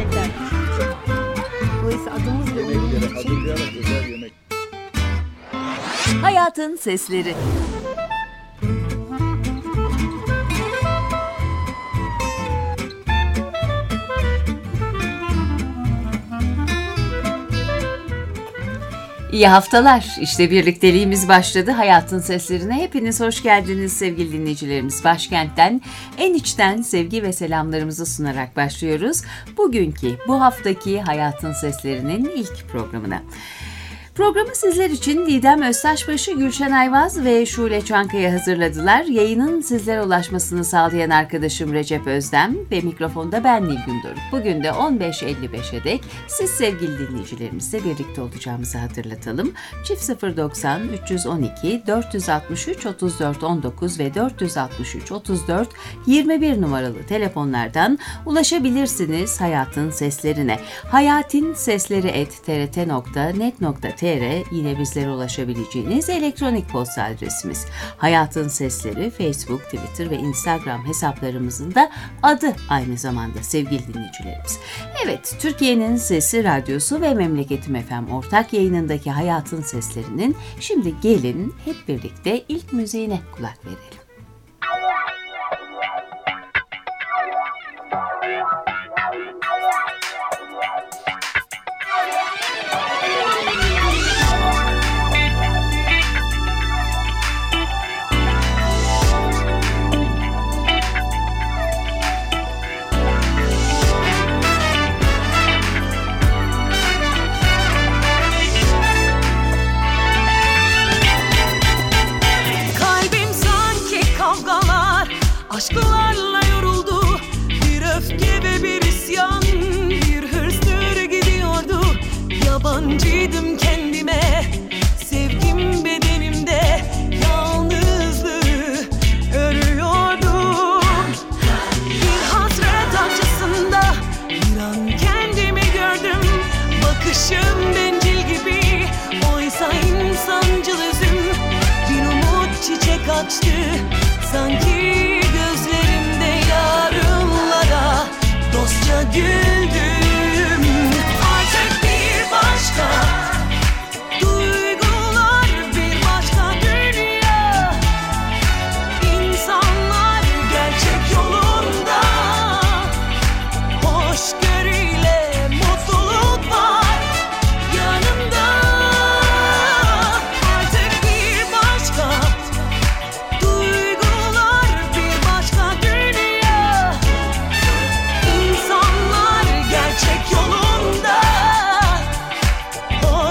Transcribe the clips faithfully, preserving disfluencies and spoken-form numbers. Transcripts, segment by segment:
gerçekten. Dolayısıyla adımızla Yemeklere hazırlayarak özel yemek. Hayatın Sesleri. İyi haftalar. İşte birlikteliğimiz başladı. Hayatın Seslerine hepiniz hoş geldiniz sevgili dinleyicilerimiz. Başkentten en içten sevgi ve selamlarımızı sunarak başlıyoruz. Bugünkü, bu haftaki Hayatın Seslerinin ilk programına. Programı sizler için Didem Öztaşbaşı, Gülşen Ayvaz ve Şule Çankaya hazırladılar. Yayının sizlere ulaşmasını sağlayan arkadaşım Recep Özdem ve mikrofonda ben Nilgün Doruk. Bugün de on beş elli beşe dek siz sevgili dinleyicilerimizle birlikte olacağımızı hatırlatalım. Çift sıfır doksan üç yüz on iki dört yüz altmış üç otuz dört on dokuz ve dört yüz altmış üç otuz dört yirmi bir numaralı telefonlardan ulaşabilirsiniz Hayatın Seslerine. hayatin-sesleri et t r t nokta net nokta t r yine bizlere ulaşabileceğiniz elektronik posta adresimiz. Hayatın Sesleri Facebook, Twitter ve Instagram hesaplarımızın da adı aynı zamanda sevgili dinleyicilerimiz. Evet, Türkiye'nin Sesi Radyosu ve Memleketim F M ortak yayınındaki Hayatın Seslerinin şimdi gelin hep birlikte ilk müziğine kulak verelim. Aşklarla yoruldu, bir öfke ve bir isyan, bir hırstır gidiyordu. Yabancıydım kendime, sevgim bedenimde, yalnızlığı örüyordum. Bir hasret acısında bir an kendimi gördüm. Bakışım bencil gibi, oysa insancıl özüm. Bir umut çiçek açtı, sanki yarınlara dostça güldüm. Artık bir başka duygular, bir başka dünya. İnsanlar gerçek yolunda, hoşgörüyle mutluluk var yanımda. Artık bir başka yolunda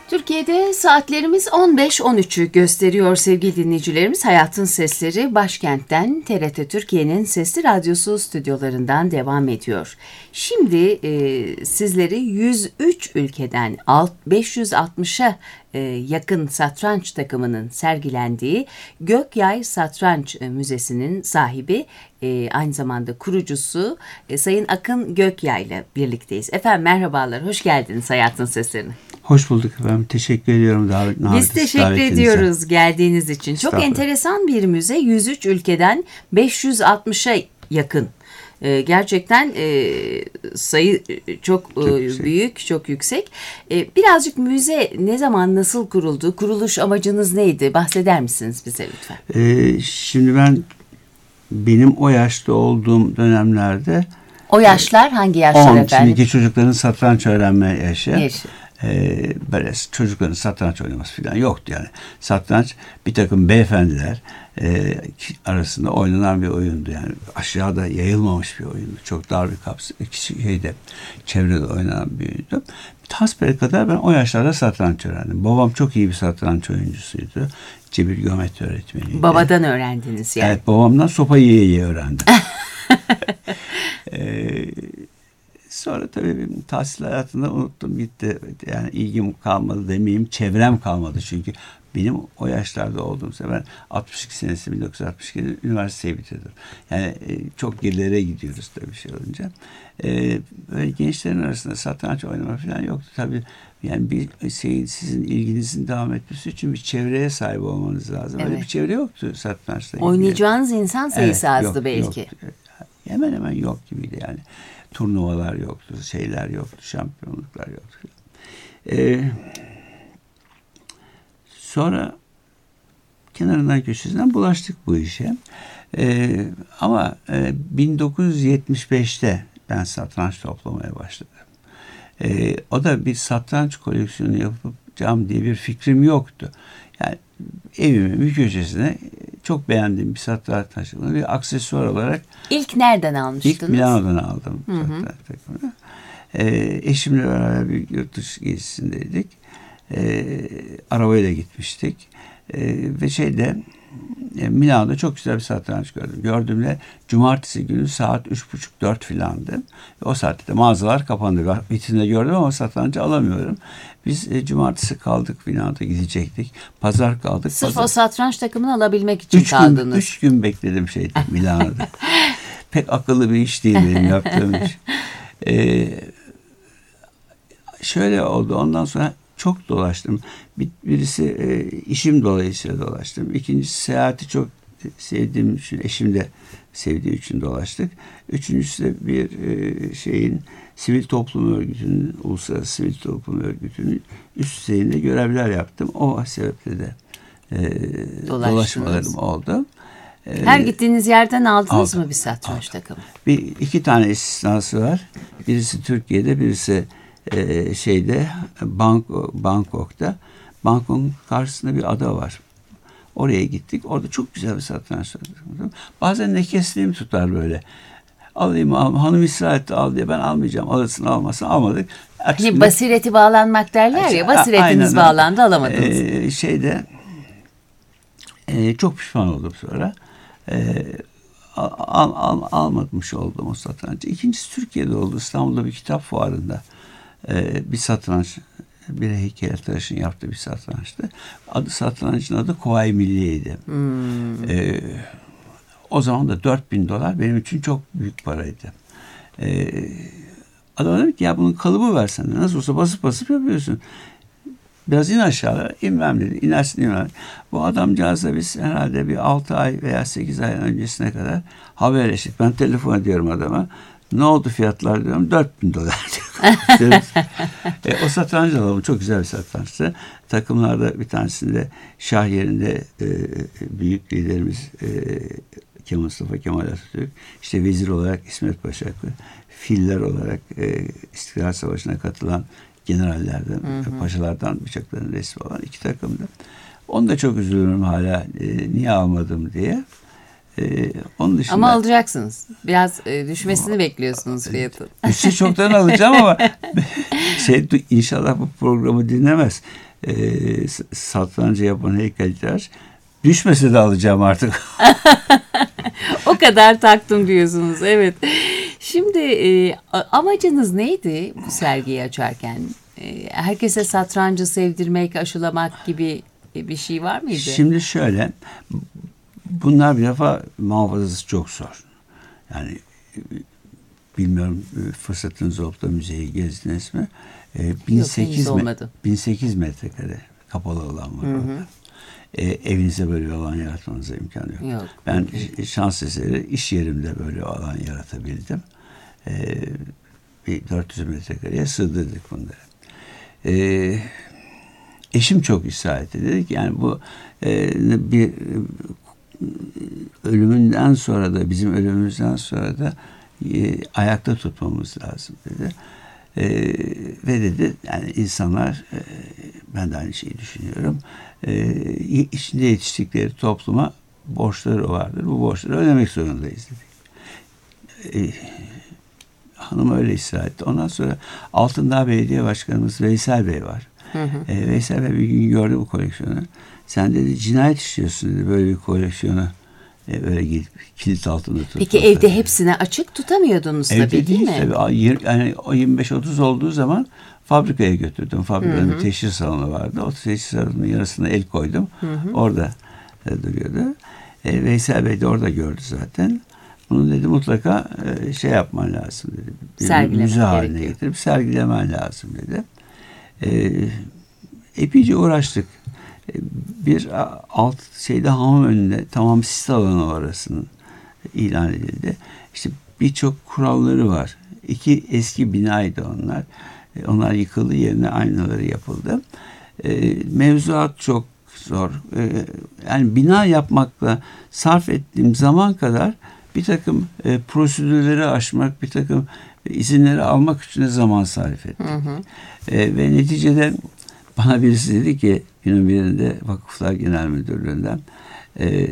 Türkiye'de saatlerimiz on beş on üçü gösteriyor sevgili dinleyicilerimiz. Hayatın Sesleri başkentten T R T Türkiye'nin Sesli Radyosu stüdyolarından devam ediyor. Şimdi e, sizleri yüz üç ülkeden beş yüz altmışa e, yakın satranç takımının sergilendiği Gökyay Satranç Müzesi'nin sahibi, e, aynı zamanda kurucusu e, Sayın Akın Gökyay ile birlikteyiz. Efendim merhabalar, hoş geldiniz Hayatın Seslerine. Hoş bulduk efendim. Teşekkür ediyorum davet. Biz teşekkür ediyoruz geldiğiniz için. Çok enteresan bir müze. yüz üç ülkeden beş yüz altmışa yakın. Ee, gerçekten e, sayı çok, çok e, büyük, çok yüksek. E, birazcık müze ne zaman, nasıl kuruldu? Kuruluş amacınız neydi? Bahseder misiniz bize lütfen? Ee, şimdi ben benim o yaşta olduğum dönemlerde. O yaşlar hangi yaşlar on, efendim? Şimdiki çocukların satranç öğrenme yaşı. Yaşı. Ee, böyle çocukların satranç oynaması falan yoktu yani. Satranç bir takım beyefendiler e, arasında oynanan bir oyundu yani. Aşağıda yayılmamış bir oyundu. Çok dar bir kapsam, şeyde, çevrede oynanan bir oyundu. Hasbel kadar ben o yaşlarda satranç öğrendim. Babam çok iyi bir satranç oyuncusuydu. Cebir geometri öğretmeniydi. Babadan öğrendiniz yani. Evet, babamdan sopa yiye yiye öğrendim. Eee Sonra tabii benim tahsil hayatında unuttum gitti. Yani ilgim kalmadı demeyeyim, çevrem kalmadı çünkü benim o yaşlarda olduğumda ben altmış iki senesi bin dokuz yüz altmış ikide üniversiteyi bitirdim. Yani e, çok gerilere gidiyoruz tabii şey olunca. E, böyle gençlerin arasında satranç oynama falan yoktu tabii. Yani bir şey, sizin ilginizin devam etmesi için bir çevreye sahip olmanız lazım. Evet. Öyle bir çevre yoktu satrançla ilgili. Oynayacağınız insan sayısı evet, azdı yok, belki. Yoktu. Hemen hemen yok gibiydi yani. Turnuvalar yoktu, şeyler yoktu, şampiyonluklar yoktu. Ee, sonra kenarından köşesinden bulaştık bu işe. Ee, ama e, bin dokuz yüz yetmiş beşte ben satranç toplamaya başladım. Ee, o da bir satranç koleksiyonu yapacağım diye bir fikrim yoktu. Yani evimin bir köşesine çok beğendiğim bir satranç takımını bir aksesuar olarak. İlk nereden almıştınız? İlk Milano'dan aldım satranç takımını. Ee, eşimle beraber bir yurt dışı gezisindeydik. Ee, arabayla gitmiştik. Ee, ve şeyde e, Milano'da çok güzel bir satranç gördüm. Gördüğümde cumartesi günü saat üç buçuk dört filandı. O saatte de mağazalar kapandı. Vitrinde gördüm ama satrancı alamıyorum. Biz e, cumartesi kaldık, Milano'da gidecektik. Pazar kaldık. Sırf pazar... o satranç takımını alabilmek için üç kaldınız. Gün, üç gün bekledim şeyde Milano'da. Pek akıllı bir iş değil benim yaptığım iş. Ee, şöyle oldu. Ondan sonra çok dolaştım. Bir, birisi e, işim dolayısıyla dolaştım. İkincisi seyahati çok sevdiğim için, eşim de sevdiği için dolaştık. Üçüncüsü de bir e, şeyin sivil toplum örgütünün, uluslararası sivil toplum örgütünün üst düzeyinde görevler yaptım. O sebeple de e, dolaşmalarım oldu. E, Her gittiğiniz yerden aldınız aldım, mı bir satranç aldım. takımı? Bir iki tane istisnası var. Birisi Türkiye'de, birisi e, şeyde Bangkok, Bangkok'ta. Bangkok'un karşısında bir ada var. Oraya gittik. Orada çok güzel bir satranç takımı. Bazen nekesliğim tutar böyle. Alayım al, hanım ısrar etti al diye ben almayacağım. Alırsın almasın almadık. Hani basireti bağlanmak derler ya, basiretiniz bağlandı alamadınız. Ee, şeyde e, çok pişman oldum sonra. E, al, al, almamış oldum o satrancı. İkincisi Türkiye'de oldu. İstanbul'da bir kitap fuarında e, bir satranç, bir heykeltıraşın yaptığı bir satrançtı. Adı satrancın adı Kuvayi Milliye'ydi. Hmm. E, O zaman da dört bin dolar benim için çok büyük paraydı. Ee, adam dedi ki ya bunun kalıbı versene. Nasıl olsa basıp basıp yapıyorsun. Biraz in aşağıya. İnmem dedi. İnersin inmem. Bu adamcağızla biz herhalde bir altı ay veya sekiz ay öncesine kadar haberleştik. Ben telefon ediyorum adama. Ne oldu fiyatlar diyorum. dört bin dolar diyor. e, o satranç alalım. Çok güzel bir satrançtı. Takımlarda bir tanesinde şah yerinde e, büyük liderimiz e, Kemal Mustafa Kemal Atatürk, işte vezir olarak İsmet Paşa, filler olarak e, İstiklal Savaşı'na katılan generallerden, hı hı. paşalardan birçoklarının resmi olan iki takımda. Onu da çok üzülüyorum hala e, niye almadım diye. E, onun dışında, ama alacaksınız. Biraz e, düşmesini ama, bekliyorsunuz fiyatı. Düşse çoktan alacağım ama şey, inşallah bu programı dinlemez. e, satrancı yapan heykeltıraş. Düşmese de alacağım artık. O kadar taktım diyorsunuz. Evet. Şimdi e, amacınız neydi bu sergiyi açarken? E, herkese satrancı sevdirmek, aşılamak gibi bir şey var mıydı? Şimdi şöyle, bunlar bir defa muhafazası çok zor. Yani bilmiyorum, fırsatınız olup da müzeyi gezdiniz mi? E, bin sekiz Yok, olmadı. bin sekiz metrekare kapalı alan var orada. E, evinize böyle bir alan yaratmanıza imkan yok. Yok. Ben şans eseri iş yerimde böyle bir alan yaratabildim. E, bir dört yüz metrekareye sığdırdık bunları. E, eşim çok ısrar etti. Dedik yani bu e, bir ölümünden sonra da bizim ölümümüzden sonra da e, ayakta tutmamız lazım dedi. E, ve dedi yani insanlar e, ben de aynı şeyi düşünüyorum. E, içinde yetiştikleri topluma borçları vardır. Bu borçları ödemek zorundayız dedik. E, hanım öyle ısrar etti. Ondan sonra Altındağ Belediye Başkanımız Veysel Bey var. Hı hı. E, Veysel Bey bir gün gördü bu koleksiyonu. Sen dedi cinayet işliyorsun dedi böyle bir koleksiyonu. E, öyle gidip kilit altında tutup. Peki evde tabii. Hepsine açık tutamıyordunuz evde tabii değil, değil mi? Tabii. Yani o yirmi beş otuz olduğu zaman fabrikaya götürdüm. Fabrikanın bir teşhir salonu vardı. O teşhir salonunun yarısına el koydum. Hı hı. Orada e, duruyordu. E, Veysel Bey de orada gördü zaten. Bunu dedi mutlaka e, şey yapman lazım dedi. Bir müze haline getirip sergilemen lazım dedi. E, epeyce uğraştık. E, bir alt şeyde hamam önünde tamam sit alanı orasının ilan edildi. İşte birçok kuralları var. İki eski binaydı onlar. E, onlar yıkıldı, yerine aynaları yapıldı. E, mevzuat çok zor. E, yani bina yapmakla sarf ettiğim zaman kadar bir takım e, prosedürleri aşmak, bir takım e, izinleri almak için de zaman sarf ettik. Hı hı. E, ve neticede bana birisi dedi ki günün birinde Vakıflar Genel Müdürlüğü'nden e,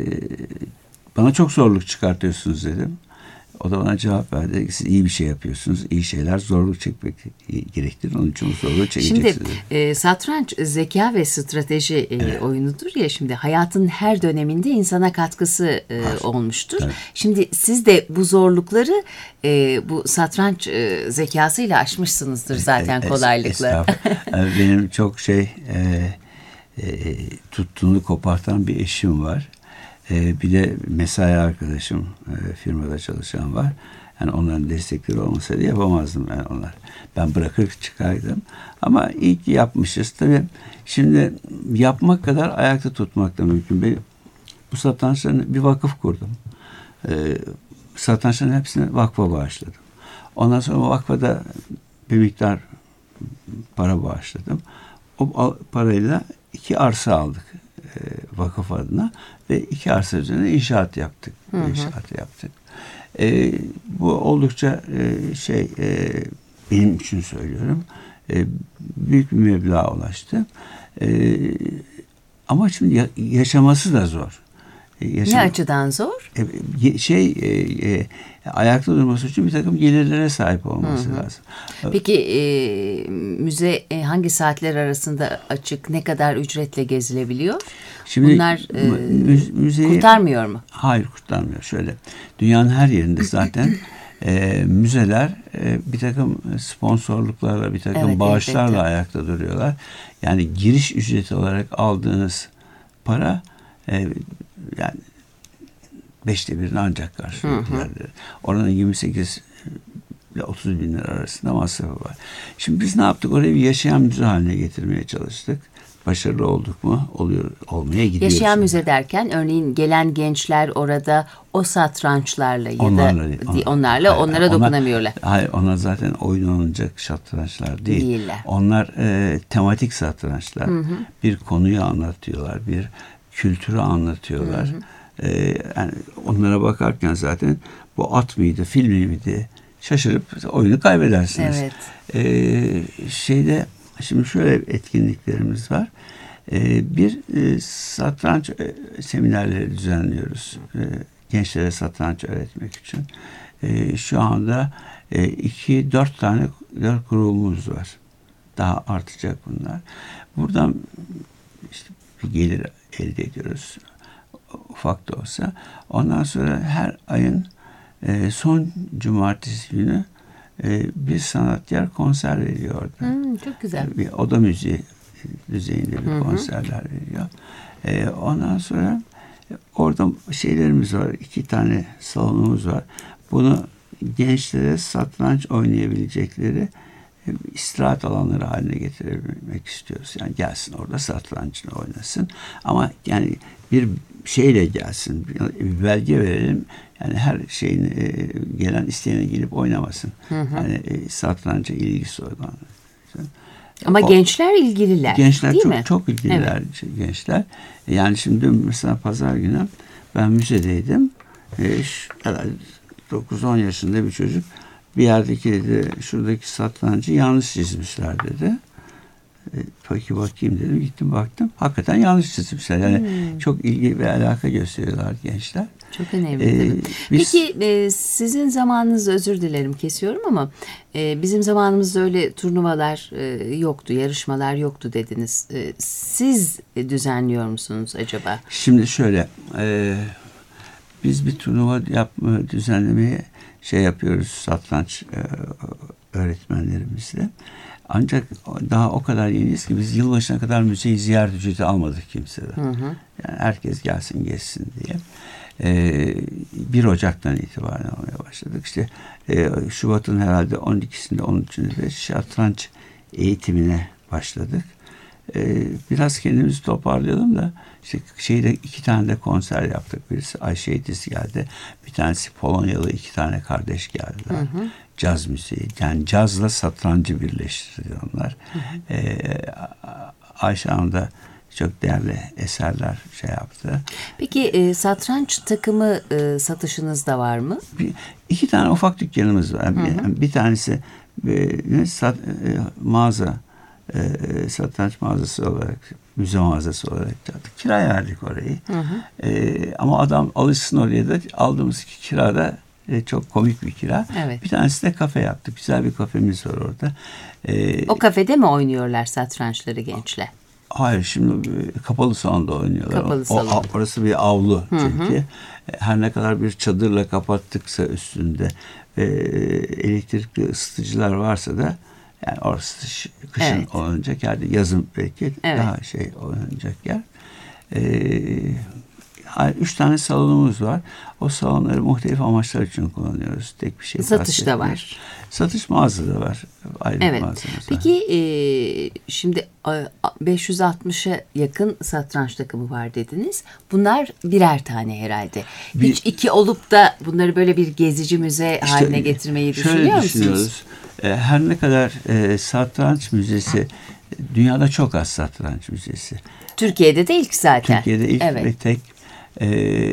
bana çok zorluk çıkartıyorsunuz dedim. O da bana cevap verdi. Siz iyi bir şey yapıyorsunuz. İyi şeyler zorluk çekmek gerektirir. Onun için zorluk çekeceksiniz. Şimdi e, satranç zeka ve strateji e, evet. oyunudur ya. Şimdi hayatın her döneminde insana katkısı e, olmuştur. Evet. Şimdi siz de bu zorlukları e, bu satranç e, zekasıyla aşmışsınızdır zaten es, kolaylıkla. Es, Benim çok şey e, e, tuttuğunu kopartan bir eşim var. Ee, bir de mesai arkadaşım e, firmada çalışan var. Yani onların destekleri olmasaydı yapamazdım ben onlar. Ben bırakır çıkardım. Ama iyi ki yapmışız. Tabii şimdi yapmak kadar ayakta tutmak da mümkün. Ben bu satrançların bir vakıf kurdum. Ee, satrançların hepsini vakfa bağışladım. Ondan sonra vakfa da bir miktar para bağışladım. O parayla iki arsa aldık vakıf adına ve iki arsa üzerine inşaat yaptık. Hı hı. İnşaat yaptık. E, bu oldukça e, şey e, benim için söylüyorum. E, büyük bir meblağa ulaştı. E, ama şimdi ya, yaşaması da zor. E, yaşam, ne açıdan zor? E, şey e, e, ayakta durması için bir takım gelirlere sahip olması hı hı. lazım. Peki e, müze e, hangi saatler arasında açık? Ne kadar ücretle gezilebiliyor? Şimdi bunlar e, müze, müzeyi, kurtarmıyor mu? Hayır, kurtarmıyor. Şöyle, dünyanın her yerinde zaten e, müzeler e, bir takım sponsorluklarla, bir takım evet, bağışlarla evet, evet. ayakta duruyorlar. Yani giriş ücreti olarak aldığınız para e, yani beşte birini ancak karşılıyor. Oranın yirmi sekiz ile otuz bin lira arasında masrafı var. Şimdi biz ne yaptık? Orayı bir yaşayan müze haline getirmeye çalıştık. Başarılı olduk mu? Oluyor, olmaya gidiyoruz. Yaşayan şimdi. Müze derken örneğin gelen gençler orada o satrançlarla ya onlarla, da on, onlarla hayır, onlara onlar, dokunamıyorlar. Hayır, onlar zaten oynanacak satrançlar değil. Değiller. Onlar e, tematik satrançlar. Hı hı. Bir konuyu anlatıyorlar, bir kültürü anlatıyorlar. Hı hı. Ee, yani onlara bakarken zaten bu at mıydı, film miydi şaşırıp oyunu kaybedersiniz. Evet. Ee, şeyde şimdi şöyle etkinliklerimiz var. Ee, bir e, satranç e, seminerleri düzenliyoruz. E, gençlere satranç öğretmek için. E, şu anda e, iki, dört tane dört grubumuz var. daha artacak bunlar. Buradan işte bir gelir elde ediyoruz. Ufak da olsa. Ondan sonra her ayın e, son cumartesi günü e, bir sanatkar konser veriyor orada. Hmm, çok güzel. Bir oda müziği düzeyinde bir hı hı. konserler veriyor. E, ondan sonra orada şeylerimiz var. İki tane salonumuz var. Bunu gençlere satranç oynayabilecekleri istirahat alanları haline getirebilmek istiyoruz. Yani gelsin orada satrançını oynasın. Ama yani bir şeyle gelsin. Bir belge verelim. Yani her şeyin gelen isteyene gelip oynamasın. Hı hı. Yani satranca ilgisi olan. Ama o, gençler ilgililer. Gençler değil çok, mi? çok ilgililer evet. gençler. Yani şimdi mesela pazar günü ben müzedeydim. E, herhalde dokuz on yaşında bir çocuk bir yerdeki dedi, şuradaki satrancı yanlış çizmişler dedi. E, peki bakayım dedim. Gittim baktım. Hakikaten yanlış çizmişler. Yani hmm. çok ilgi ve alaka gösteriyorlar gençler. Çok önemli ee, değil mi? Biz, Peki e, sizin zamanınızda, özür dilerim kesiyorum ama e, bizim zamanımızda öyle turnuvalar e, yoktu, yarışmalar yoktu dediniz. E, siz düzenliyor musunuz acaba? Şimdi şöyle, e, biz bir turnuva yapma, düzenlemeye şey yapıyoruz satranç e, öğretmenlerimizle. Ancak daha o kadar yeniyiz ki biz yılbaşına kadar müzeyi ziyaret ücreti almadık kimseden. Hı hı. Yani herkes gelsin geçsin diye. Ee, bir Ocak'tan itibaren almaya başladık. İşte e, Şubat'ın herhalde on ikisinde on üçünde satranç eğitimine başladık. Ee, biraz kendimizi toparlayalım da işte şeyde iki tane de konser yaptık. Birisi Ayşe Yediz geldi. Bir tanesi Polonyalı iki tane kardeş geldiler. Hı hı. Caz müziği. Yani cazla satrancı birleştirdi onlar. Hı hı. Ee, Ayşe Hanım da çok değerli eserler şey yaptı. Peki e, satranç takımı e, satışınız da var mı? Bir, iki tane ufak dükkanımız var. Hı hı. Bir, bir tanesi e, ne, sat, e, mağaza e, satranç mağazası olarak, müze mağazası olarak yaptık. Kiraya verdik orayı. Hı hı. E, ama adam alışsın oraya da aldığımız kirada e, çok komik bir kira. Evet. Bir tanesi de kafe yaptık. Güzel bir kafemiz var orada. E, o kafede mi oynuyorlar satrançları gençler? Hayır, şimdi kapalı salonda oynuyorlar. Kapalı salon. O, orası bir avlu çünkü. Hı hı. Her ne kadar bir çadırla kapattıksa üstünde e, elektrikli ısıtıcılar varsa da yani orası kışın evet. oynanacak yer, yazın belki evet. daha şey oynanacak yer. E, üç tane salonumuz var. O salonları muhtelif amaçlar için kullanıyoruz. Tek bir şey. Satış da var. Satış mağazada var. Ayrı evet. mağazamız Peki var. E, şimdi beş yüz altmışa yakın satranç takımı var dediniz. Bunlar birer tane herhalde. Bir, Hiç iki olup da bunları böyle bir gezici müze işte, haline getirmeyi düşünüyor musunuz? Her ne kadar e, satranç müzesi, dünyada çok az satranç müzesi. Türkiye'de de ilk zaten. Türkiye'de ilk evet. ve tek. E,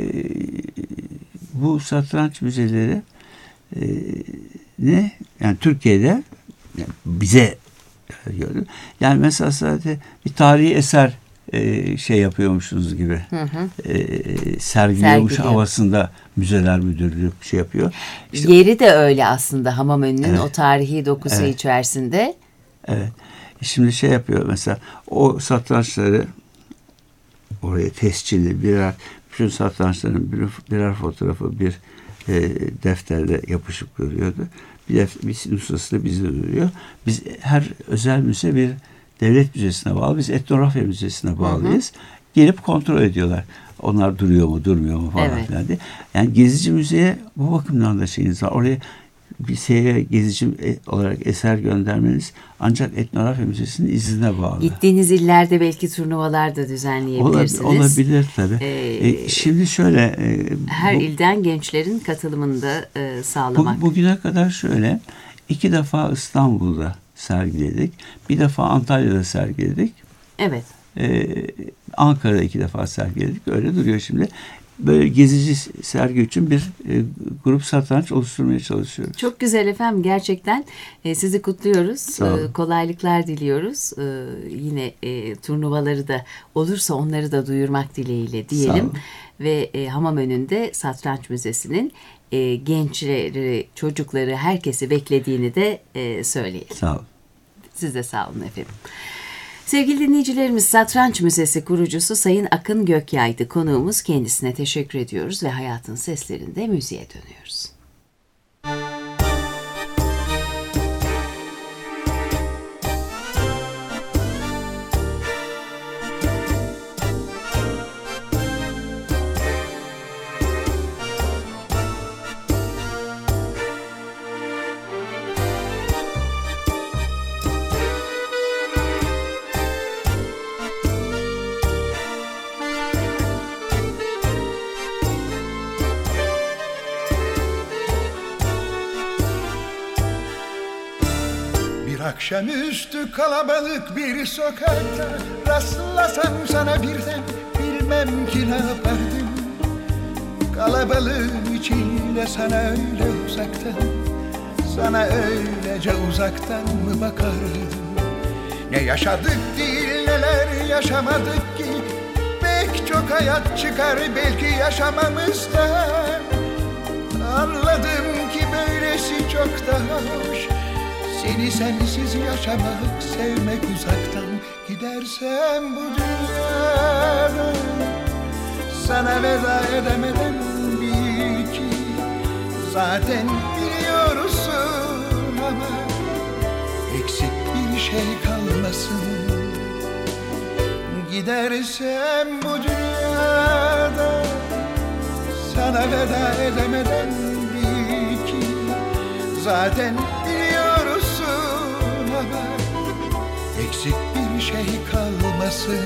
bu satranç müzeleri e, ne? Yani Türkiye'de yani bize gördüm. Yani mesela sadece bir tarihi eser e, şey yapıyormuşsunuz gibi. Hı hı. E, sergiliyormuş Sergiliyor. havasında müzeler müdürlüğü şey yapıyor. İşte, yeri de öyle aslında Hamamönü'nün evet. o tarihi dokusu evet. içerisinde. Evet. Şimdi şey yapıyor mesela o satrançları oraya tescilli birer bütün satrançların birer, birer fotoğrafı bir e, defterde yapışıp duruyordu. Bir, def, bir nüshası da bizde duruyor. Biz her özel müze bir devlet müzesine bağlı. Biz etnografya müzesine bağlıyız. Hı hı. Gelip kontrol ediyorlar. Onlar duruyor mu, durmuyor mu falan evet. filan diye. Yani gezici müzeye bu bakımdan da şeyiniz var. Oraya bir şeye gezici olarak eser göndermeniz ancak etnografya müzesinin iznine bağlı. Gittiğiniz illerde belki turnuvalar da düzenleyebilirsiniz. Olabilir, olabilir tabii. Ee, e, şimdi şöyle. E, her bu, ilden gençlerin katılımını da e, sağlamak. Bu, bugüne kadar şöyle. iki defa İstanbul'da sergiledik. Bir defa Antalya'da sergiledik. Evet. Ee, Ankara'da iki defa sergiledik. Öyle duruyor şimdi. Böyle gezici sergi için bir e, grup satranç oluşturmaya çalışıyoruz. Çok güzel efendim. Gerçekten e, sizi kutluyoruz. E, kolaylıklar diliyoruz. E, yine e, turnuvaları da olursa onları da duyurmak dileğiyle diyelim. Ve e, Hamamönü'nde Satranç Müzesi'nin e, gençleri, çocukları, herkesi beklediğini de e, söyleyelim. Sağ olun. Siz de sağ olun efendim. Sevgili dinleyicilerimiz, Satranç Müzesi kurucusu Sayın Akın Gökyay'dı konuğumuz. Kendisine teşekkür ediyoruz ve Hayatın Seslerinde müziğe dönüyoruz. Akşamüstü kalabalık bir sokakta rastlasam sana birden bilmem ki ne yapardım. Kalabalığın içinde sana öyle uzaktan, sana öylece uzaktan mı bakardım? Ne yaşadık değil neler yaşamadık ki, pek çok hayat çıkar belki yaşamamızdan. Anladım ki böylesi çok daha hoş, seni sensiz yaşamak, sevmek uzaktan. Gidersem bu dünyada sana veda edemeden bil ki zaten biliyorsun, ama eksik bir şey kalmasın. Gidersem bu dünyada sana veda edemeden bil ki zaten eksik bir şey kalmasın.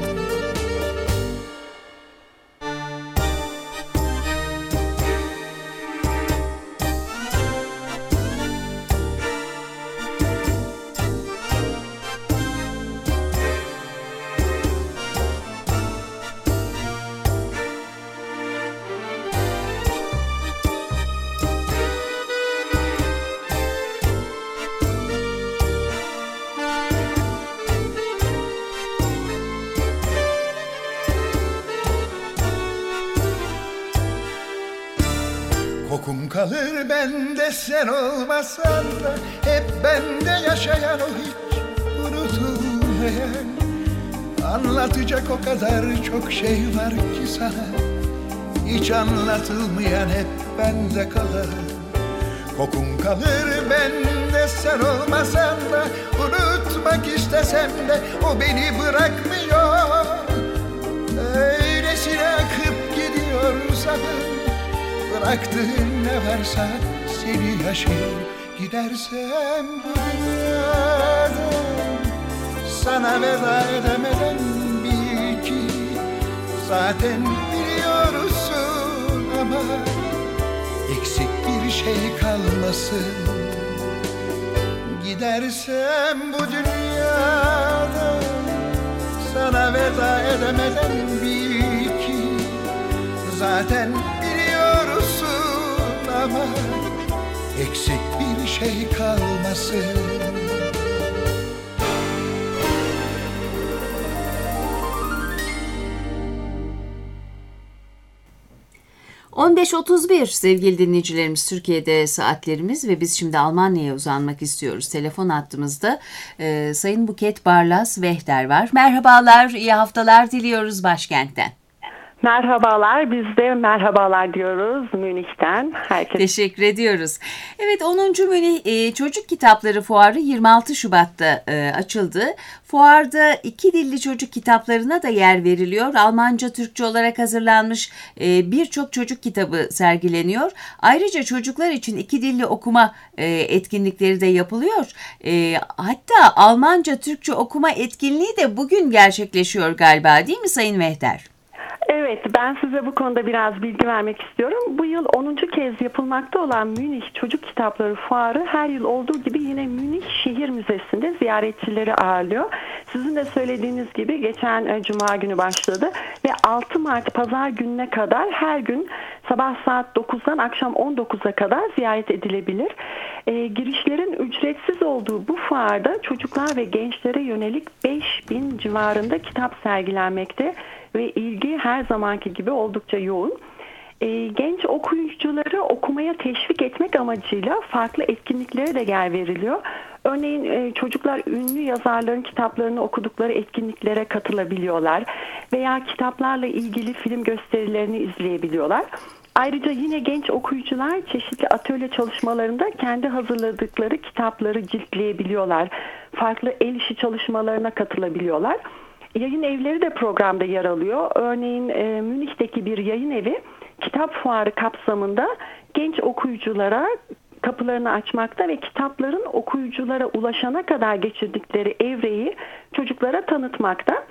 Kokum kalır bende sen olmasan da, hep bende yaşayan o hiç unutulmayan. Anlatacak o kadar çok şey var ki sana, hiç anlatılmayan hep bende kalır. Kokum kalır bende sen olmasan da, unutmak istesem de o beni bırakmıyor. Öylesine akıp gidiyor zaman, bıraktığın ne varsa seni yaşıyor. Gidersem bu dünyada sana veda edemeden bil ki zaten biliyorsun, ama eksik bir şey kalmasın. Gidersem bu dünyada sana veda edemeden bil ki zaten ama eksik bir şey kalmasın. on beş otuz bir sevgili dinleyicilerimiz, Türkiye'de saatlerimiz ve biz şimdi Almanya'ya uzanmak istiyoruz. Telefon hattımızda e, Sayın Buket Barlas Vehter var. Merhabalar, iyi haftalar diliyoruz başkentten. Merhabalar, biz de merhabalar diyoruz Münih'ten. Herkes... Teşekkür ediyoruz. Evet, onuncu Münih e, Çocuk Kitapları Fuarı yirmi altı Şubat'ta e, açıldı. Fuarda iki dilli çocuk kitaplarına da yer veriliyor. Almanca, Türkçe olarak hazırlanmış e, birçok çocuk kitabı sergileniyor. Ayrıca çocuklar için iki dilli okuma e, etkinlikleri de yapılıyor. E, hatta Almanca, Türkçe okuma etkinliği de bugün gerçekleşiyor galiba, değil mi Sayın Vehter? Evet, ben size bu konuda biraz bilgi vermek istiyorum. Bu yıl onuncu kez yapılmakta olan Münih Çocuk Kitapları Fuarı her yıl olduğu gibi yine Münih Şehir Müzesi'nde ziyaretçileri ağırlıyor. Sizin de söylediğiniz gibi geçen Cuma günü başladı ve altı Mart Pazar gününe kadar her gün sabah saat dokuzdan akşam on dokuza kadar ziyaret edilebilir. E, girişlerin ücretsiz olduğu bu fuarda çocuklar ve gençlere yönelik beş bin civarında kitap sergilenmekte ve ilgi her zamanki gibi oldukça yoğun. E, genç okuyucuları okumaya teşvik etmek amacıyla farklı etkinliklere de yer veriliyor. Örneğin e, çocuklar ünlü yazarların kitaplarını okudukları etkinliklere katılabiliyorlar veya kitaplarla ilgili film gösterilerini izleyebiliyorlar. Ayrıca yine genç okuyucular çeşitli atölye çalışmalarında kendi hazırladıkları kitapları ciltleyebiliyorlar. Farklı el işi çalışmalarına katılabiliyorlar. Yayın evleri de programda yer alıyor. Örneğin e, Münih'teki bir yayın evi kitap fuarı kapsamında genç okuyuculara kapılarını açmakta ve kitapların okuyuculara ulaşana kadar geçirdikleri evreyi çocuklara tanıtmakta.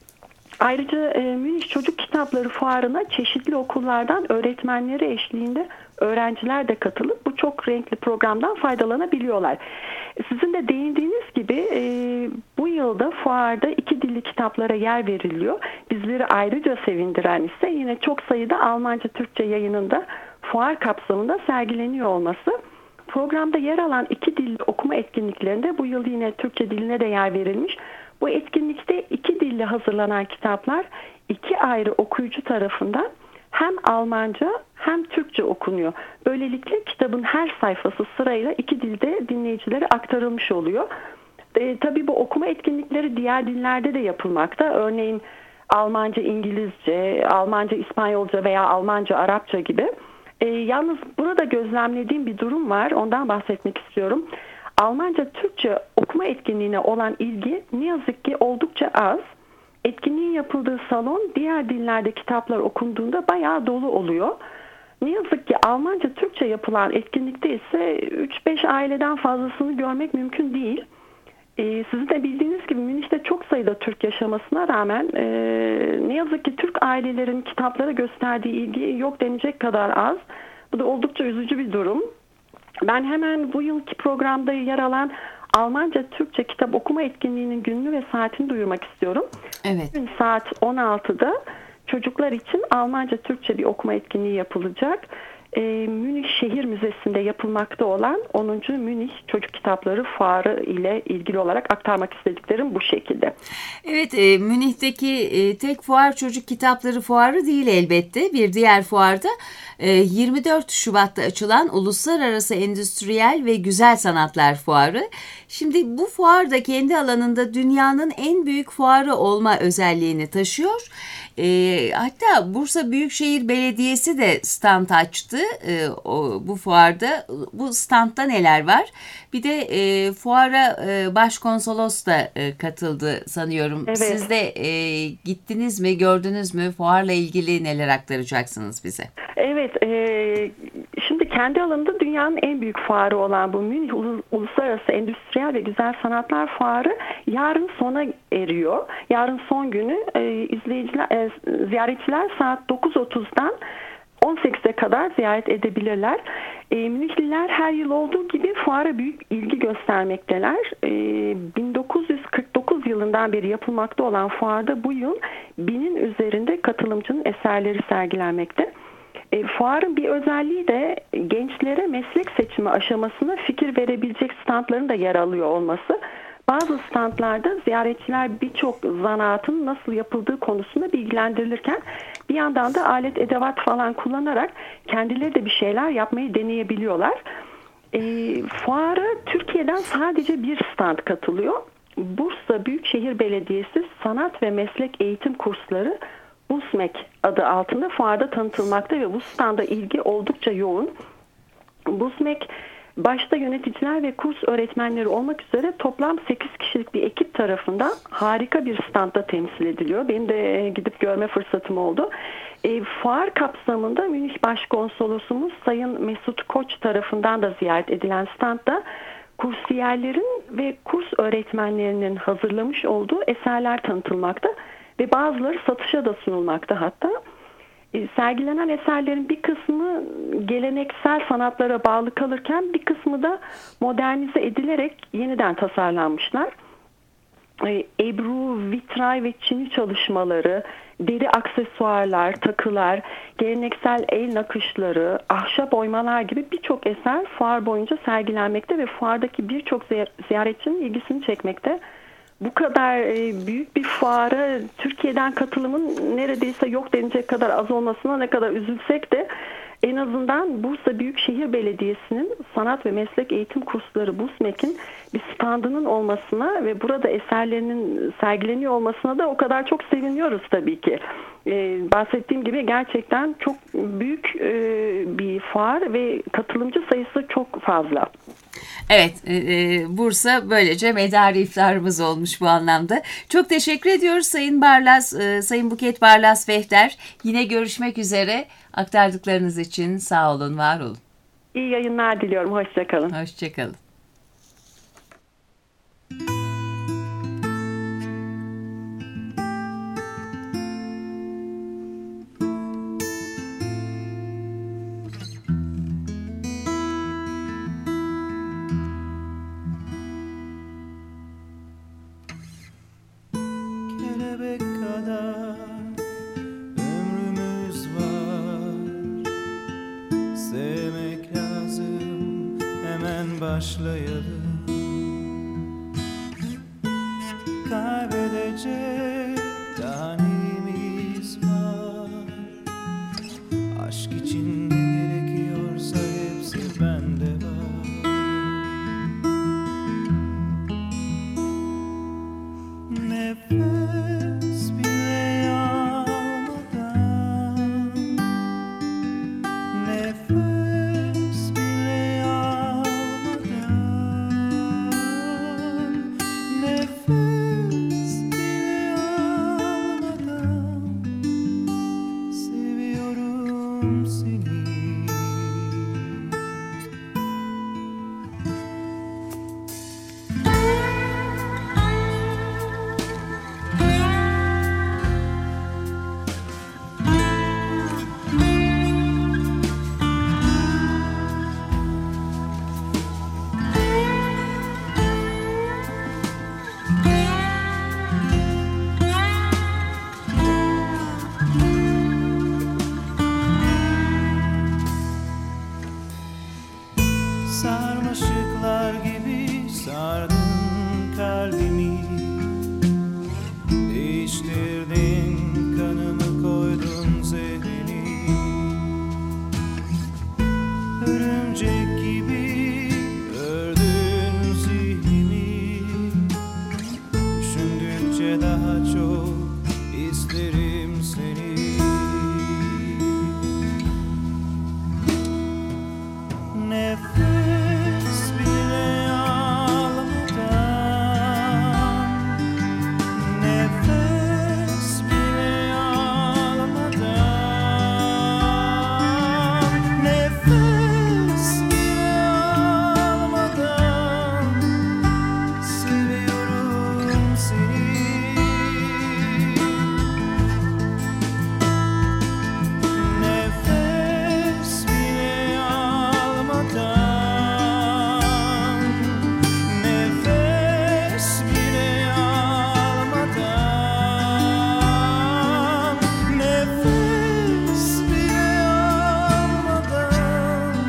Ayrıca e, Münih Çocuk Kitapları Fuarı'na çeşitli okullardan öğretmenleri eşliğinde öğrenciler de katılıp bu çok renkli programdan faydalanabiliyorlar. Sizin de değindiğiniz gibi e, bu yılda fuarda iki dilli kitaplara yer veriliyor. Bizleri ayrıca sevindiren ise yine çok sayıda Almanca, Türkçe yayınında fuar kapsamında sergileniyor olması. Programda yer alan iki dilli okuma etkinliklerinde bu yıl yine Türkçe diline de yer verilmiş. Bu etkinlikte iki dilli hazırlanan kitaplar iki ayrı okuyucu tarafından hem Almanca hem Türkçe okunuyor. Böylelikle kitabın her sayfası sırayla iki dilde dinleyicilere aktarılmış oluyor. E, tabii bu okuma etkinlikleri diğer dillerde de yapılmakta. Örneğin Almanca, İngilizce, Almanca, İspanyolca veya Almanca, Arapça gibi. E, yalnız burada gözlemlediğim bir durum var. Ondan bahsetmek istiyorum. Almanca, Türkçe okuma etkinliğine olan ilgi ne yazık ki oldukça az. Etkinliğin yapıldığı salon diğer dillerde kitaplar okunduğunda bayağı dolu oluyor. Ne yazık ki Almanca, Türkçe yapılan etkinlikte ise üç beş aileden fazlasını görmek mümkün değil. Ee, sizin de bildiğiniz gibi Münih'te çok sayıda Türk yaşamasına rağmen e, ne yazık ki Türk ailelerin kitaplara gösterdiği ilgi yok denecek kadar az. Bu da oldukça üzücü bir durum. Ben hemen bu yılki programda yer alan Almanca, Türkçe kitap okuma etkinliğinin gününü ve saatini duyurmak istiyorum. Evet. Bugün saat on altıda çocuklar için Almanca, Türkçe bir okuma etkinliği yapılacak. Ee, Münih Şehir Müzesi'nde yapılmakta olan onuncu Münih Çocuk Kitapları Fuarı ile ilgili olarak aktarmak istediklerim bu şekilde. Evet, e, Münih'teki e, tek fuar Çocuk Kitapları Fuarı değil elbette. Bir diğer fuarda e, yirmi dört Şubat'ta açılan Uluslararası Endüstriyel ve Güzel Sanatlar Fuarı. Şimdi bu fuar da kendi alanında dünyanın en büyük fuarı olma özelliğini taşıyor. E, hatta Bursa Büyükşehir Belediyesi de stand açtı e, o, bu fuarda. Bu standta neler var? Bir de e, fuara e, başkonsolos da e, katıldı sanıyorum. Evet. Siz de e, gittiniz mi, gördünüz mü? Fuarla ilgili neler aktaracaksınız bize? Evet, e, şimdi kendi alanında dünyanın en büyük fuarı olan bu Münih Uluslararası Endüstriyel ve Güzel Sanatlar Fuarı yarın sona eriyor. Yarın son günü e, izleyiciler, e, ziyaretçiler saat dokuz otuzdan on sekize kadar ziyaret edebilirler. E, Münihliler her yıl olduğu gibi fuara büyük ilgi göstermekteler. E, bin dokuz yüz kırk dokuz yılından beri yapılmakta olan fuarda bu yıl binin üzerinde katılımcının eserleri sergilenmekte. E, fuarın bir özelliği de gençlere meslek seçimi aşamasına fikir verebilecek standların da yer alıyor olması. Bazı standlarda ziyaretçiler birçok zanaatın nasıl yapıldığı konusunda bilgilendirilirken bir yandan da alet edevat falan kullanarak kendileri de bir şeyler yapmayı deneyebiliyorlar. E, fuara Türkiye'den sadece bir stand katılıyor. Bursa Büyükşehir Belediyesi Sanat ve Meslek Eğitim Kursları BUSMEK adı altında fuarda tanıtılmakta ve bu standa ilgi oldukça yoğun. BUSMEK başta yöneticiler ve kurs öğretmenleri olmak üzere toplam sekiz kişilik bir ekip tarafından harika bir standta temsil ediliyor. Benim de gidip görme fırsatım oldu. E, fuar kapsamında Münih Başkonsolosumuz Sayın Mesut Koç tarafından da ziyaret edilen standta kursiyerlerin ve kurs öğretmenlerinin hazırlamış olduğu eserler tanıtılmakta ve bazıları satışa da sunulmakta hatta. E, sergilenen eserlerin bir kısmı geleneksel sanatlara bağlı kalırken bir kısmı da modernize edilerek yeniden tasarlanmışlar. E, Ebru, vitray ve çini çalışmaları, deri aksesuarlar, takılar, geleneksel el nakışları, ahşap oymalar gibi birçok eser fuar boyunca sergilenmekte ve fuardaki birçok ziyaretçinin ilgisini çekmekte. Bu kadar büyük bir fuara Türkiye'den katılımın neredeyse yok denecek kadar az olmasına ne kadar üzülsek de en azından Bursa Büyükşehir Belediyesi'nin sanat ve meslek eğitim kursları BUSMEK'in bir standının olmasına ve burada eserlerinin sergileniyor olmasına da o kadar çok seviniyoruz tabii ki. Ee, bahsettiğim gibi gerçekten çok büyük e, bir fuar ve katılımcı sayısı çok fazla. Evet, e, e, Bursa böylece medarı iftarımız olmuş bu anlamda. Çok teşekkür ediyoruz Sayın Barlas, e, Sayın Buket Barlas Vehter. Yine görüşmek üzere. Aktardıklarınız için sağ olun, var olun. İyi yayınlar diliyorum. Hoşça kalın. Hoşça kalın. Kelebek kadar ömrümüz var. Sevmek lazım, hemen başlayalım. Kaybedecek daha neyimiz var? Aşk için ne gerekiyorsa hepsi bende var. Nefes bile almadan, nefes bile almadan, nefes bile almadan seviyorum seni. Sarmaşıklar gibi sardın kalbimi, değiştirdin kanımı, koydun zehrini. Örümcek gibi ördün zihnimi, düşündükçe daha çok isterim seni. Nefes bile almadan, nefes bile almadan, nefes bile almadan seviyorum seni. Nefes bile almadan, nefes bile almadan, nefes bile almadan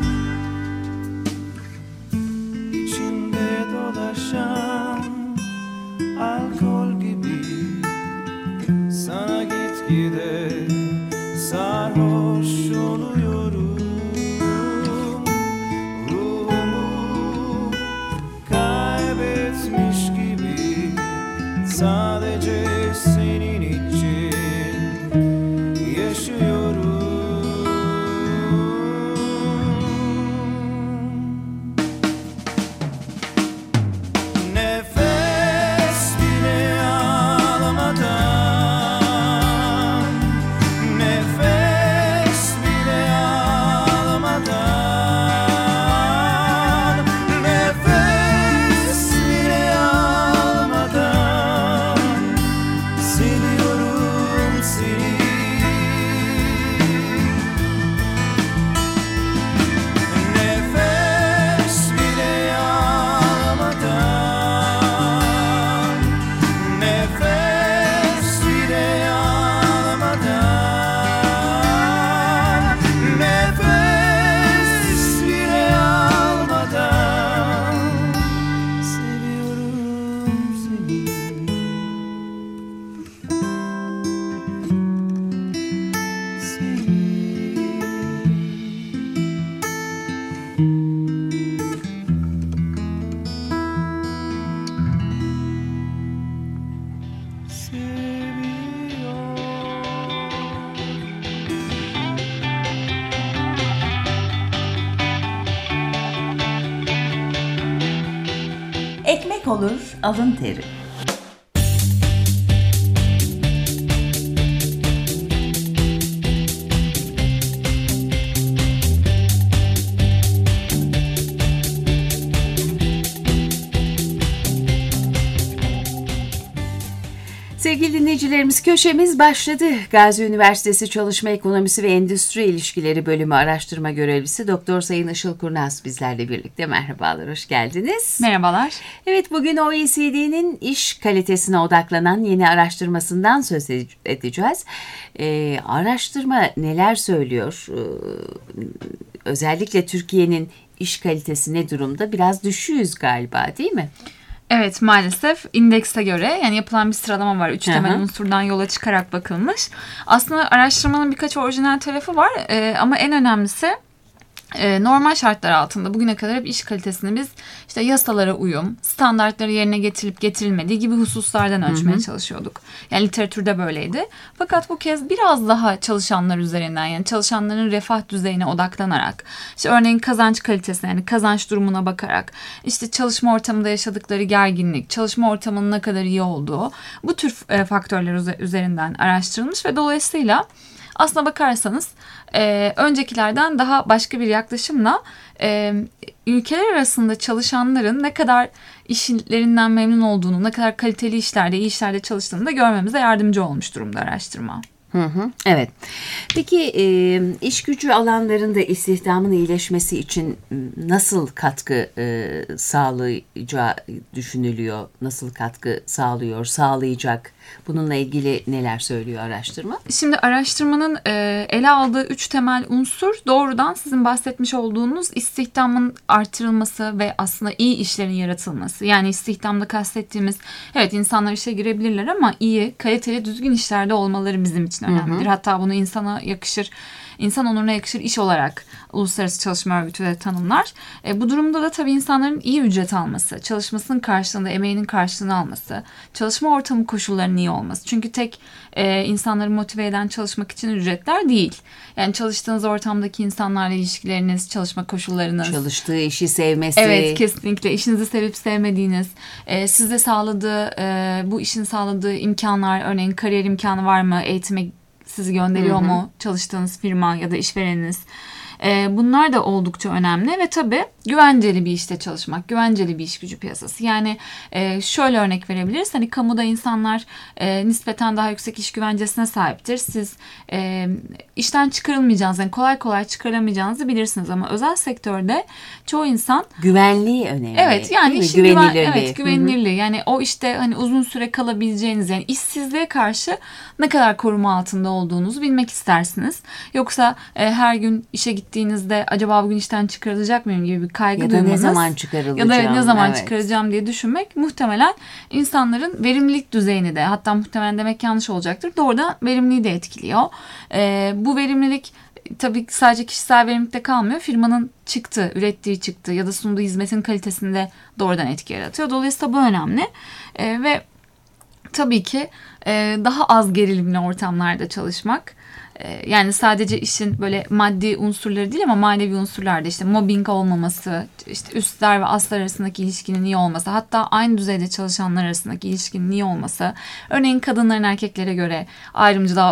içinde dolaşan alkol gibi sana gitgide sarhoş oluyorum. Ruhumu kaybetmiş gibi sadece senin için yaşıyorum. Nefes bile almadan, nefes bile almadan, nefes bile almadan Ekmek olur alın teri. Sevgili dinleyicilerimiz, köşemiz başladı. Gazi Üniversitesi Çalışma Ekonomisi ve Endüstri İlişkileri Bölümü Araştırma Görevlisi Doktor Sayın Işıl Kurnaz bizlerle birlikte. Merhabalar, hoş geldiniz. Merhabalar. Evet, bugün O E C D'nin iş kalitesine odaklanan yeni araştırmasından söz edeceğiz. Ee, araştırma neler söylüyor? Ee, özellikle Türkiye'nin iş kalitesi ne durumda? Biraz düşüyoruz galiba, değil mi? Evet, maalesef indekse göre yani yapılan bir sıralama var. Üç temel Hı hı. unsurdan yola çıkarak bakılmış. Aslında araştırmanın birkaç orijinal tarafı var ee, ama en önemlisi e, normal şartlar altında bugüne kadar hep iş kalitesini biz işte yasalara uyum, standartları yerine getirilip getirilmediği gibi hususlardan ölçmeye hı hı. çalışıyorduk. Yani literatürde böyleydi. Fakat bu kez biraz daha çalışanlar üzerinden, yani çalışanların refah düzeyine odaklanarak, işte örneğin kazanç kalitesine, yani kazanç durumuna bakarak, işte çalışma ortamında yaşadıkları gerginlik, çalışma ortamının ne kadar iyi olduğu, bu tür e, faktörler üzerinden araştırılmış ve dolayısıyla aslına bakarsanız e, öncekilerden daha başka bir yaklaşımla e, ülkeler arasında çalışanların ne kadar işlerinden memnun olduğunu, ne kadar kaliteli işlerde, iyi işlerde çalıştığını da görmemize yardımcı olmuş durumda araştırma. Hı hı, evet. Peki e, iş gücü alanlarında istihdamın iyileşmesi için nasıl katkı e, sağlayacağı düşünülüyor? Nasıl katkı sağlıyor, sağlayacak? Bununla ilgili neler söylüyor araştırma? Şimdi araştırmanın e, ele aldığı üç temel unsur doğrudan sizin bahsetmiş olduğunuz istihdamın artırılması ve aslında iyi işlerin yaratılması. Yani istihdamda kastettiğimiz, evet, insanlar işe girebilirler ama iyi, kaliteli, düzgün işlerde olmaları bizim için önemlidir. Hı hı. Hatta bunu insana yakışır, insan onuruna yakışır iş olarak Uluslararası Çalışma Örgütü de tanımlar. E, bu durumda da tabii insanların iyi ücret alması, çalışmasının karşılığında emeğinin karşılığını alması, çalışma ortamı koşullarının iyi olması. Çünkü tek e, insanları motive eden çalışmak için ücretler değil. Yani çalıştığınız ortamdaki insanlarla ilişkileriniz, çalışma koşullarınız. Çalıştığı işi sevmesi. Evet, kesinlikle. İşinizi sevip sevmediğiniz, e, size sağladığı, e, bu işin sağladığı imkanlar, örneğin kariyer imkanı var mı, eğitime sizi gönderiyor hı hı. mu çalıştığınız firma ya da işvereniniz. Ee, bunlar da oldukça önemli ve tabii güvenceli bir işte çalışmak, güvenceli bir iş gücü piyasası. Yani e, şöyle örnek verebiliriz. Hani kamuda insanlar e, nispeten daha yüksek iş güvencesine sahiptir. Siz e, işten çıkarılmayacağınızı, yani kolay kolay çıkaramayacağınızı bilirsiniz ama özel sektörde çoğu insan güvenliği önemli. Evet, yani işin güvenilirliği. Güven, evet, güvenilirliği. Hı hı. Yani o işte hani uzun süre kalabileceğiniz, yani işsizliğe karşı ne kadar koruma altında olduğunuzu bilmek istersiniz. Yoksa e, her gün işe gittiğinizde acaba bugün işten çıkarılacak mıyım gibi bir kaygı ya da duymanız. ne zaman çıkarılacağım. Ya da ne zaman evet. çıkaracağım diye düşünmek muhtemelen insanların verimlilik düzeyini de, hatta muhtemelen demek yanlış olacaktır, doğrudan verimliliği de etkiliyor. E, bu verimlilik tabii sadece kişisel verimlilikte kalmıyor. Firmanın çıktığı, ürettiği çıktığı ya da sunduğu hizmetin kalitesinde doğrudan etki yaratıyor. Dolayısıyla bu önemli. E, ve tabii ki e, daha az gerilimli ortamlarda çalışmak. Yani sadece işin böyle maddi unsurları değil ama manevi unsurlar da, işte mobbing olmaması, işte üstler ve astlar arasındaki ilişkinin iyi olması, hatta aynı düzeyde çalışanlar arasındaki ilişkinin iyi olması, örneğin kadınların erkeklere göre ayrımcılığa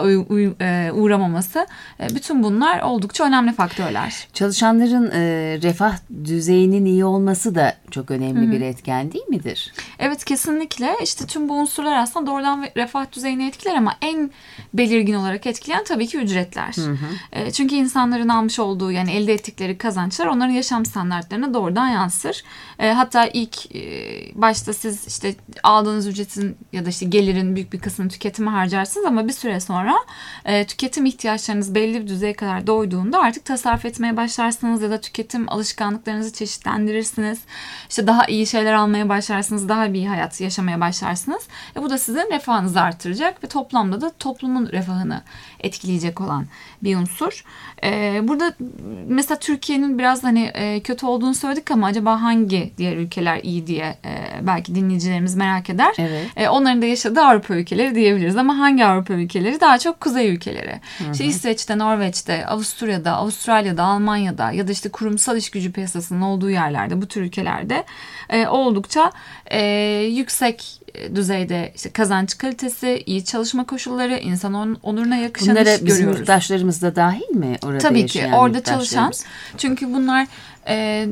uğramaması, bütün bunlar oldukça önemli faktörler. Çalışanların e, refah düzeyinin iyi olması da çok önemli Hı-hı. bir etken değil midir? Evet, kesinlikle. İşte tüm bu unsurlar aslında doğrudan refah düzeyini etkiler ama en belirgin olarak etkileyen tabii ki ücretler. Hı hı. E, çünkü insanların almış olduğu, yani elde ettikleri kazançlar onların yaşam standartlarına doğrudan yansır. E, hatta ilk e, başta siz işte aldığınız ücretin ya da işte gelirin büyük bir kısmını tüketime harcarsınız ama bir süre sonra e, tüketim ihtiyaçlarınız belli bir düzeye kadar doyduğunda artık tasarruf etmeye başlarsınız ya da tüketim alışkanlıklarınızı çeşitlendirirsiniz. İşte daha iyi şeyler almaya başlarsınız, daha bir hayat yaşamaya başlarsınız. E, bu da sizin refahınızı artıracak ve toplamda da toplumun refahını etkileyecek. etkileyecek olan bir unsur. E, burada mesela Türkiye'nin biraz hani e, kötü olduğunu söyledik ama acaba hangi diğer ülkeler iyi diye e, belki dinleyicilerimiz merak eder. Evet. E, onların da yaşadığı Avrupa ülkeleri diyebiliriz ama hangi Avrupa ülkeleri? Daha çok kuzey ülkeleri. Hı hı. İşte İsveç'te, Norveç'te, Avusturya'da, Avustralya'da, Almanya'da ya da işte kurumsal iş gücü piyasasının olduğu yerlerde, bu tür ülkelerde e, oldukça e, yüksek düzeyde işte kazanç kalitesi, iyi çalışma koşulları, insan onuruna yakışan bunlara iş bizim görüyoruz. yurttaşlarımız da dahil mi? Orada Tabii ki orada çalışan. yurttaşlarımız? Çünkü bunlar e,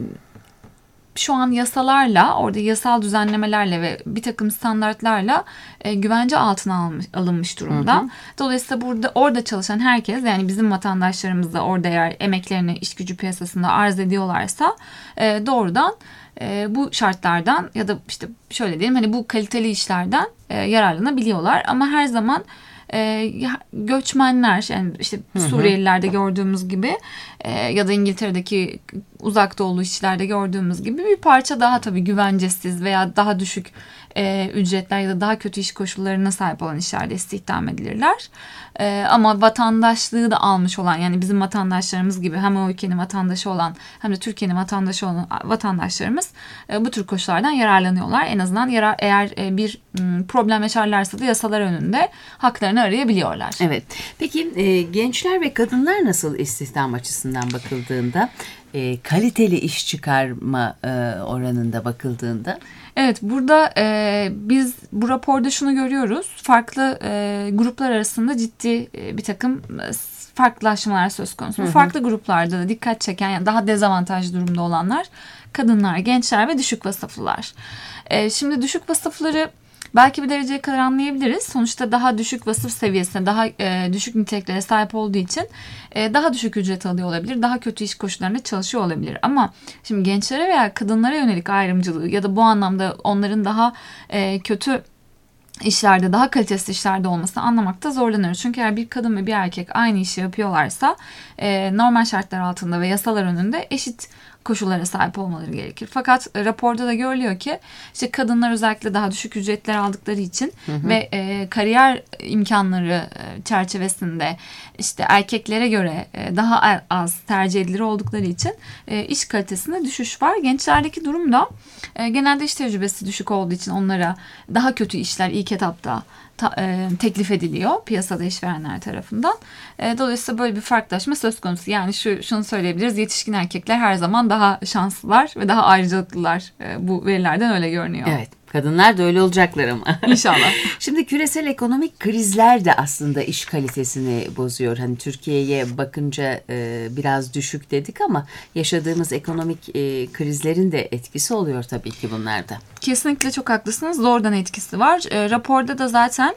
şu an yasalarla, orada yasal düzenlemelerle ve bir takım standartlarla e, güvence altına almış, alınmış durumda. Hı hı. Dolayısıyla burada orada çalışan herkes, yani bizim vatandaşlarımız da orada eğer emeklerini iş gücü piyasasında arz ediyorlarsa e, doğrudan e, bu şartlardan ya da işte şöyle diyelim hani bu kaliteli işlerden e, yararlanabiliyorlar. Ama her zaman E, göçmenler, yani işte Suriyelilerde gördüğümüz gibi e, ya da İngiltere'deki uzak doğulu işçilerde gördüğümüz gibi bir parça daha tabii güvencesiz veya daha düşük e, ücretler ya da daha kötü iş koşullarına sahip olan işlerde istihdam edilirler. E, ama vatandaşlığı da almış olan, yani bizim vatandaşlarımız gibi hem o ülkenin vatandaşı olan hem de Türkiye'nin vatandaşı olan vatandaşlarımız e, bu tür koşullardan yararlanıyorlar. En azından yarar, eğer e, bir m, problem yaşarlarsa da yasalar önünde haklarını arayabiliyorlar. Evet. Peki e, gençler ve kadınlar nasıl istihdam açısından bakıldığında, e, kaliteli iş çıkarma e, oranında bakıldığında? Evet, burada e, biz bu raporda şunu görüyoruz. Farklı e, gruplar arasında ciddi e, bir takım farklılaşmalar söz konusu. Hı hı. Farklı gruplarda da dikkat çeken, yani daha dezavantajlı durumda olanlar kadınlar, gençler ve düşük vasıflılar. E, şimdi düşük vasıfları belki bir dereceye kadar anlayabiliriz. Sonuçta daha düşük vasıf seviyesine, daha e, düşük niteliklere sahip olduğu için e, daha düşük ücret alıyor olabilir. Daha kötü iş koşullarında çalışıyor olabilir. Ama şimdi gençlere veya kadınlara yönelik ayrımcılığı ya da bu anlamda onların daha e, kötü işlerde, daha kalitesiz işlerde olmasını anlamakta zorlanıyoruz. Çünkü eğer bir kadın ve bir erkek aynı işi yapıyorlarsa e, normal şartlar altında ve yasalar önünde eşit koşullara sahip olmaları gerekir. Fakat e, raporda da görülüyor ki işte kadınlar özellikle daha düşük ücretler aldıkları için hı hı. ve e, kariyer imkanları e, çerçevesinde işte erkeklere göre e, daha az tercih edilir oldukları için e, iş kalitesinde düşüş var. Gençlerdeki durum da e, genelde iş tecrübesi düşük olduğu için onlara daha kötü işler ilk etapta Ta, e, teklif ediliyor piyasada işverenler tarafından. E, dolayısıyla böyle bir farklılaşma söz konusu. Yani şu şunu söyleyebiliriz: yetişkin erkekler her zaman daha şanslılar ve daha ayrıcalıklılar. E, bu verilerden öyle görünüyor. Evet. Kadınlar da öyle olacaklar ama. İnşallah. Şimdi küresel ekonomik krizler de aslında iş kalitesini bozuyor. Hani Türkiye'ye bakınca e, biraz düşük dedik ama yaşadığımız ekonomik e, krizlerin de etkisi oluyor tabii ki bunlarda. Kesinlikle çok haklısınız. Doğrudan etkisi var. E, raporda da zaten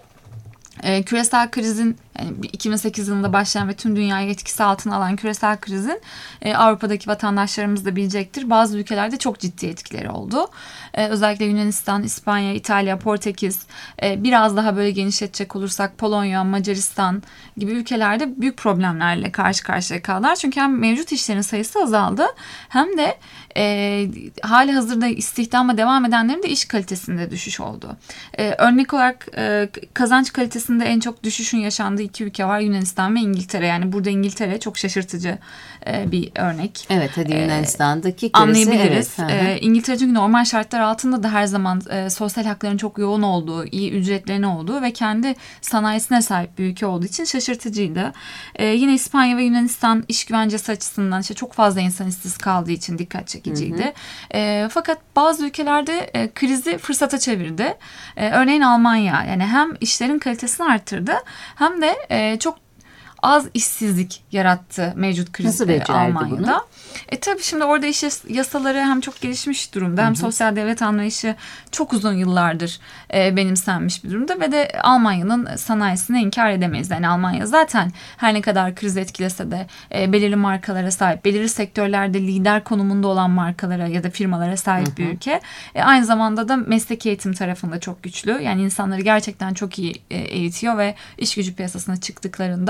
e, küresel krizin, yani iki bin sekiz yılında başlayan ve tüm dünyayı etkisi altına alan küresel krizin e, Avrupa'daki vatandaşlarımız da bilecektir. Bazı ülkelerde çok ciddi etkileri oldu. E, özellikle Yunanistan, İspanya, İtalya, Portekiz, e, biraz daha böyle genişletecek olursak Polonya, Macaristan gibi ülkelerde büyük problemlerle karşı karşıya kaldılar. Çünkü hem mevcut işlerin sayısı azaldı hem de e, hali hazırda istihdama devam edenlerin de iş kalitesinde düşüş oldu. E, örnek olarak e, kazanç kalitesinde en çok düşüşün yaşandığı iki ülke var: Yunanistan ve İngiltere. Yani burada İngiltere çok şaşırtıcı e, bir örnek. Evet, hadi Yunanistan'daki e, anlayabiliriz. Evet. E, İngiltere çünkü normal şartlar altında da her zaman e, sosyal hakların çok yoğun olduğu, iyi ücretlerin olduğu ve kendi sanayisine sahip bir ülke olduğu için şaşırtıcıydı. E, yine İspanya ve Yunanistan iş güvencesi açısından işte çok fazla insan işsiz kaldığı için dikkat çekiciydi. Hı hı. E, fakat bazı ülkelerde e, krizi fırsata çevirdi. E, örneğin Almanya, yani hem işlerin kalitesini arttırdı hem de e, çok az işsizlik yarattı mevcut kriz. Nasıl becerdi Almanya'da. bunu? E tabii şimdi orada iş yasaları hem çok gelişmiş durumda, hem hı hı. sosyal devlet anlayışı çok uzun yıllardır e, benimsenmiş bir durumda ve de Almanya'nın sanayisini inkar edemeyiz. Yani Almanya zaten her ne kadar kriz etkilese de e, belirli markalara sahip, belirli sektörlerde lider konumunda olan markalara ya da firmalara sahip hı hı. bir ülke. E, aynı zamanda da mesleki eğitim tarafında çok güçlü. Yani insanları gerçekten çok iyi e, eğitiyor ve iş gücü piyasasına çıktıklarında iş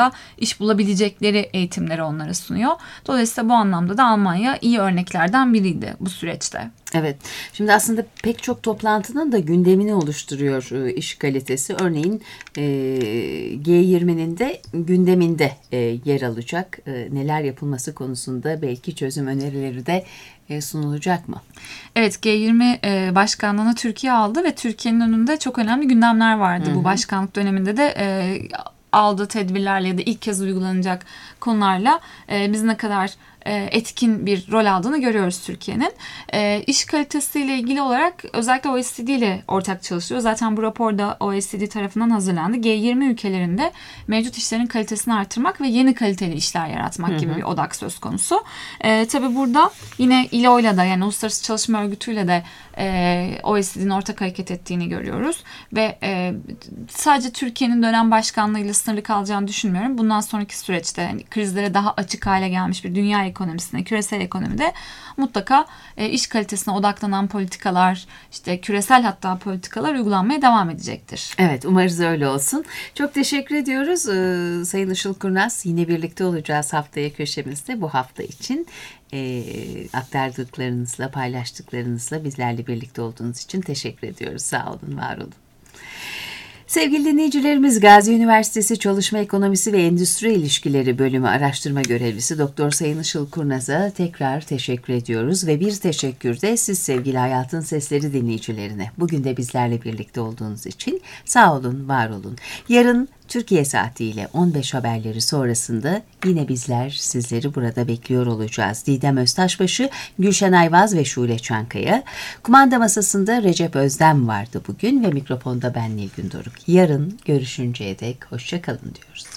iş bulabilecekleri eğitimleri onlara sunuyor. Dolayısıyla bu anlamda da Almanya iyi örneklerden biriydi bu süreçte. Evet. Şimdi aslında pek çok toplantının da gündemini oluşturuyor e, iş kalitesi. Örneğin e, G yirminin de gündeminde e, yer alacak. E, neler yapılması konusunda belki çözüm önerileri de e, sunulacak mı? Evet, G yirmi e, başkanlığını Türkiye aldı ve Türkiye'nin önünde çok önemli gündemler vardı. Hı hı. Bu başkanlık döneminde de e, aldığı tedbirlerle ya da ilk kez uygulanacak konularla e, biz ne kadar etkin bir rol aldığını görüyoruz Türkiye'nin. E, iş kalitesiyle ilgili olarak özellikle O E C D ile ortak çalışıyor. Zaten bu rapor da O E C D tarafından hazırlandı. G yirmi ülkelerinde mevcut işlerin kalitesini artırmak ve yeni kaliteli işler yaratmak hı hı. gibi bir odak söz konusu. E, tabii burada yine İ L O'yla da, yani Uluslararası Çalışma Örgütü'yle de e, O E C D'nin ortak hareket ettiğini görüyoruz. Ve e, sadece Türkiye'nin dönem başkanlığıyla sınırlı kalacağını düşünmüyorum. Bundan sonraki süreçte yani krizlere daha açık hale gelmiş bir dünya ekonomisinde, küresel ekonomide mutlaka e, iş kalitesine odaklanan politikalar, işte küresel hatta politikalar uygulanmaya devam edecektir. Evet, umarız öyle olsun. Çok teşekkür ediyoruz ee, Sayın Işıl Kurnaz. Yine birlikte olacağız haftaya köşemizde. Bu hafta için e, aktardıklarınızla, paylaştıklarınızla bizlerle birlikte olduğunuz için teşekkür ediyoruz. Sağ olun, var olun. Sevgili dinleyicilerimiz, Gazi Üniversitesi Çalışma Ekonomisi ve Endüstri İlişkileri Bölümü Araştırma Görevlisi Doktor Sayın Işıl Kurnaz'a tekrar teşekkür ediyoruz ve bir teşekkür de siz sevgili Hayatın Sesleri dinleyicilerine. Bugün de bizlerle birlikte olduğunuz için sağ olun, var olun. Yarın Türkiye saatiyle on beş haberleri sonrasında yine bizler sizleri burada bekliyor olacağız. Didem Öztaşbaşı, Gülşen Ayvaz ve Şule Çankaya. Kumanda masasında Recep Özdem vardı bugün ve mikrofonda ben Nilgün Doruk. Yarın görüşünceye dek hoşça kalın diyoruz.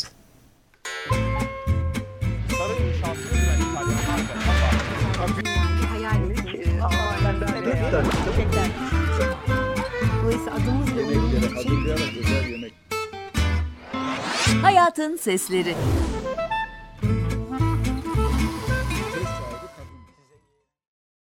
Dolayısıyla adımız ve Yemeklere hazırlayarak özel yemek. Hayatın Sesleri.